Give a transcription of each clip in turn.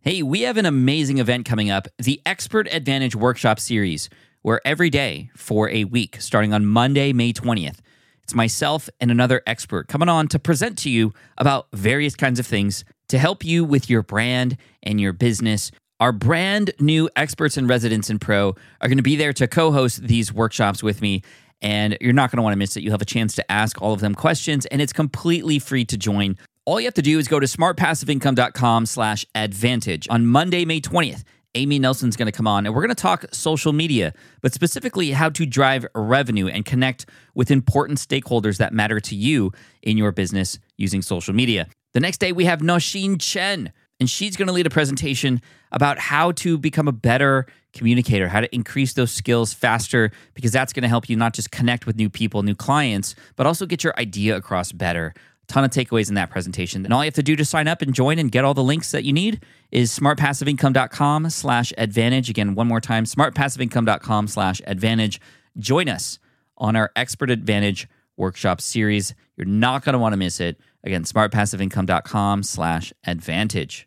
Hey, we have an amazing event coming up, the Expert Advantage Workshop Series, where every day for a week, starting on Monday, May 20th, it's myself and another expert coming on to present to you about various kinds of things to help you with your brand and your business. Our brand new experts and residents in Pro are going to be there to co-host these workshops with me, and you're not going to want to miss it. You'll have a chance to ask all of them questions, and it's completely free to join. All you have to do is go to smartpassiveincome.com/advantage. On Monday, May 20th, Amy Nelson's going to come on, and we're going to talk social media, but specifically how to drive revenue and connect with important stakeholders that matter to you in your business using social media. The next day, we have Nosheen Chen, and she's going to lead a presentation about how to become a better communicator, how to increase those skills faster, because that's going to help you not just connect with new people, new clients, but also get your idea across better. Ton of takeaways in that presentation. And all you have to do to sign up and join and get all the links that you need is smartpassiveincome.com/advantage. Again, one more time, smartpassiveincome.com/advantage. Join us on our Expert Advantage Workshop Series. You're not going to want to miss it. Again, smartpassiveincome.com/advantage.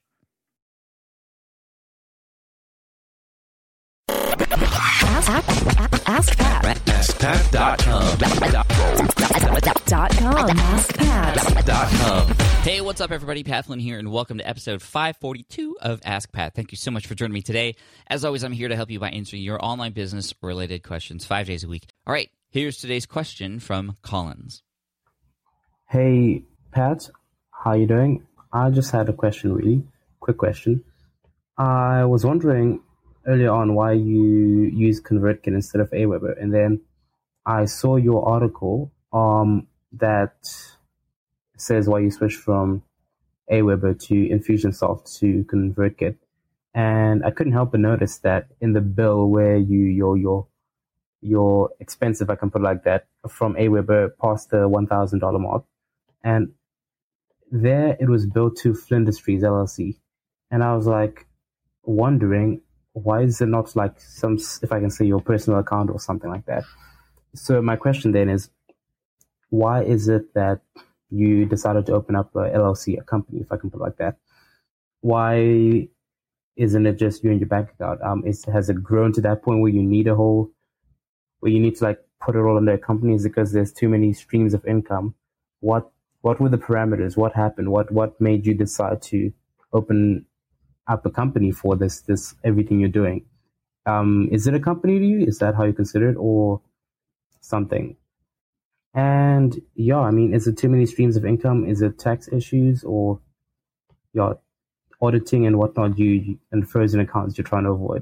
Ask Pat. AskPat.com. AskPat.com. Hey, what's up, everybody? Pat Flynn here, and welcome to episode 542 of Ask Pat. Thank you so much for joining me today. As always, I'm here to help you by answering your online business-related questions 5 days a week. All right, here's today's question from Collins. Hey, Pat. How you doing? I just had a question, really. Quick question. I was wondering earlier on why you use ConvertKit instead of Aweber, and then I saw your article that says why you switched from Aweber to Infusionsoft to ConvertKit, and I couldn't help but notice that in the bill where your expense, if I can put it like that, from Aweber past the $1,000 mark, and there it was billed to Flindustries LLC, and I was like wondering, why is it not like some, if I can say, your personal account or something like that? So my question then is, why is it that you decided to open up a LLC, a company, if I can put it like that? Why isn't it just you and your bank account? Has it grown to that point where you need where you need to like put it all under a company? Is it because there's too many streams of income? What were the parameters? What happened? What made you decide to open up a company for this everything you're doing? Is it a company to you? Is that how you consider it, or something? And yeah, I mean, is it too many streams of income? Is it tax issues, or auditing and whatnot and frozen accounts you're trying to avoid?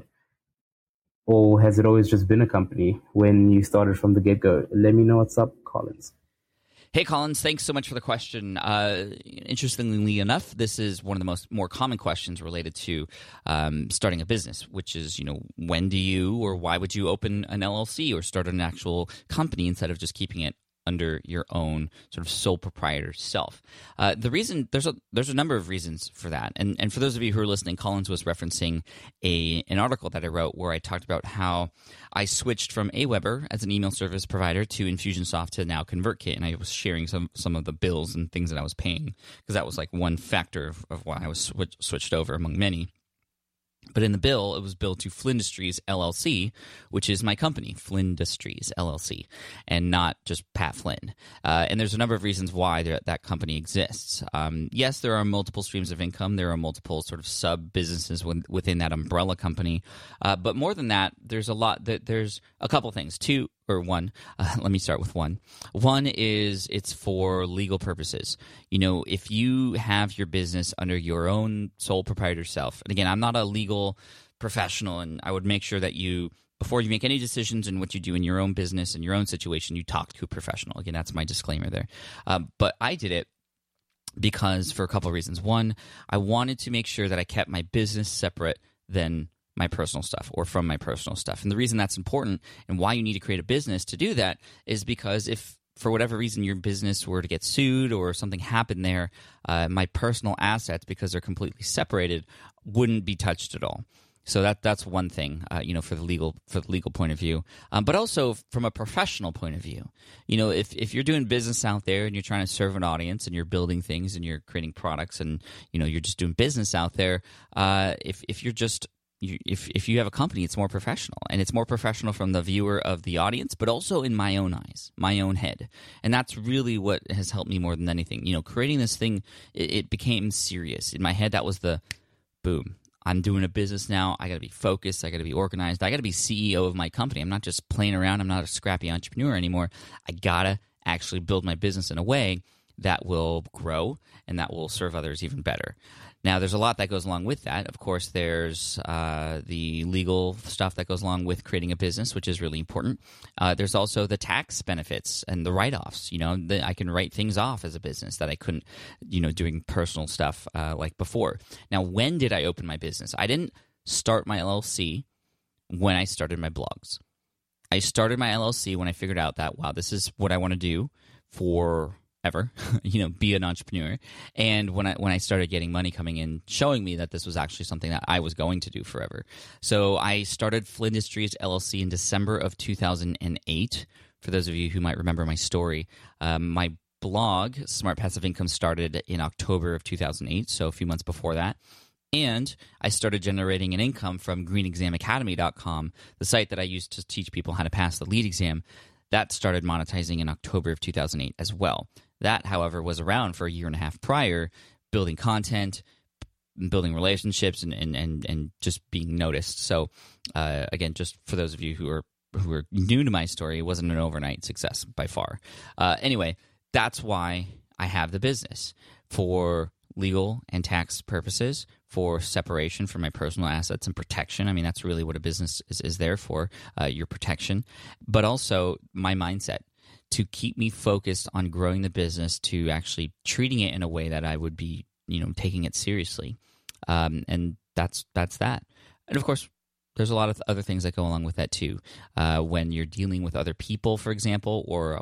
Or has it always just been a company when you started from the get-go? Let me know what's up, Collins. Hey, Collins, thanks so much for the question. Interestingly enough, this is one of the more common questions related to starting a business, which is, when do you or why would you open an LLC or start an actual company instead of just keeping it under your own sort of sole proprietor self? The reason, there's a number of reasons for that. And for those of you who are listening, Collins was referencing an article that I wrote where I talked about how I switched from Aweber as an email service provider to Infusionsoft to now ConvertKit, and I was sharing some of the bills and things that I was paying, because that was like one factor of why I was switched over among many. But in the bill, it was billed to Flindustries LLC, which is my company, Flindustries LLC, and not just Pat Flynn. And there's a number of reasons why that company exists. Yes, there are multiple streams of income. There are multiple sort of sub-businesses within that umbrella company. But more than that, there's a couple things. Let me start with one. One is it's for legal purposes. If you have your business under your own sole proprietor self, and again, I'm not a legal professional, and I would make sure that before you make any decisions in what you do in your own business and your own situation, you talk to a professional. Again, that's my disclaimer there. But I did it because for a couple of reasons. One, I wanted to make sure that I kept my business separate than my personal stuff or from my personal stuff. And the reason that's important and why you need to create a business to do that is because if for whatever reason your business were to get sued or something happened there, my personal assets, because they're completely separated, wouldn't be touched at all. So that's one thing, for the legal point of view, but also from a professional point of view. If you're doing business out there and you're trying to serve an audience and you're building things and you're creating products and you're just doing business out there, if you have a company, it's more professional, and it's more professional from the viewer of the audience, but also in my own eyes, my own head, and that's really what has helped me more than anything. Creating this thing, it became serious in my head. That was the boom. I'm doing a business now. I got to be focused. I got to be organized. I got to be CEO of my company. I'm not just playing around. I'm not a scrappy entrepreneur anymore. I got to actually build my business in a way that will grow and that will serve others even better. Now, there's a lot that goes along with that. Of course, there's the legal stuff that goes along with creating a business, which is really important. There's also the tax benefits and the write-offs. I can write things off as a business that I couldn't, doing personal stuff like before. Now, when did I open my business? I didn't start my LLC when I started my blogs. I started my LLC when I figured out that, wow, this is what I want to do forever, be an entrepreneur. And when I started getting money coming in, showing me that this was actually something that I was going to do forever. So I started Flindustries LLC in December of 2008. For those of you who might remember my story, my blog, Smart Passive Income, started in October of 2008, so a few months before that. And I started generating an income from greenexamacademy.com, the site that I used to teach people how to pass the LEED exam. That started monetizing in October of 2008 as well. That, however, was around for a year and a half prior, building content, building relationships, and just being noticed. So, again, just for those of you who are new to my story, it wasn't an overnight success by far. Anyway, that's why I have the business, for legal and tax purposes, for separation from my personal assets and protection. I mean, that's really what a business is there for, your protection, but also my mindset to keep me focused on growing the business, to actually treating it in a way that I would be, taking it seriously. And that's that. And of course, there's a lot of other things that go along with that too. When you're dealing with other people, for example, or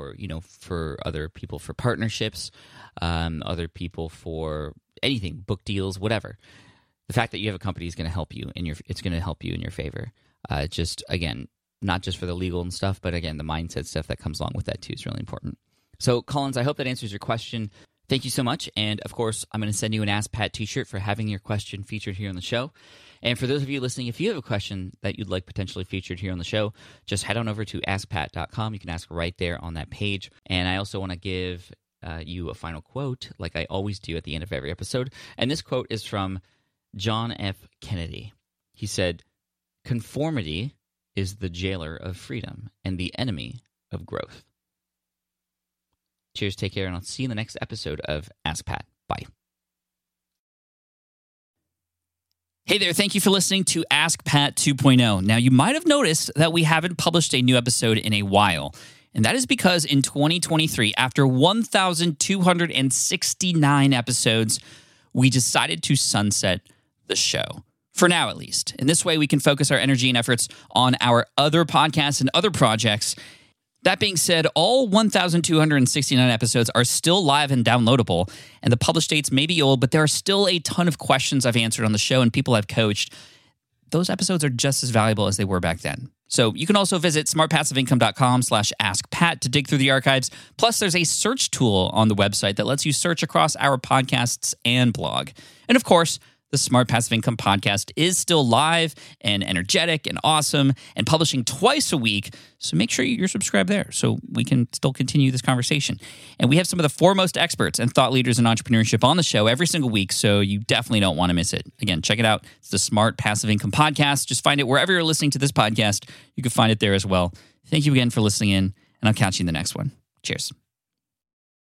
for other people for partnerships, other people for anything, book deals, whatever. The fact that you have a company is going to help you it's going to help you in your favor. Just again, not just for the legal and stuff, but again, the mindset stuff that comes along with that too is really important. So, Collins, I hope that answers your question. Thank you so much. And of course, I'm going to send you an Ask Pat t-shirt for having your question featured here on the show. And for those of you listening, if you have a question that you'd like potentially featured here on the show, just head on over to askpat.com. You can ask right there on that page. And I also want to give you a final quote, like I always do at the end of every episode. And this quote is from John F. Kennedy. He said, "Conformity is the jailer of freedom and the enemy of growth." Cheers, take care, and I'll see you in the next episode of Ask Pat. Bye. Hey there, thank you for listening to Ask Pat 2.0. Now, you might have noticed that we haven't published a new episode in a while, and that is because in 2023, after 1,269 episodes, we decided to sunset the show. For now, at least. In this way, we can focus our energy and efforts on our other podcasts and other projects. That being said, all 1,269 episodes are still live and downloadable, and the published dates may be old, but there are still a ton of questions I've answered on the show and people I've coached. Those episodes are just as valuable as they were back then. So you can also visit smartpassiveincome.com/askpat to dig through the archives. Plus, there's a search tool on the website that lets you search across our podcasts and blog. And of course, the Smart Passive Income podcast is still live and energetic and awesome and publishing twice a week. So make sure you're subscribed there so we can still continue this conversation. And we have some of the foremost experts and thought leaders in entrepreneurship on the show every single week, so you definitely don't want to miss it. Again, check it out. It's the Smart Passive Income podcast. Just find it wherever you're listening to this podcast. You can find it there as well. Thank you again for listening in, and I'll catch you in the next one. Cheers.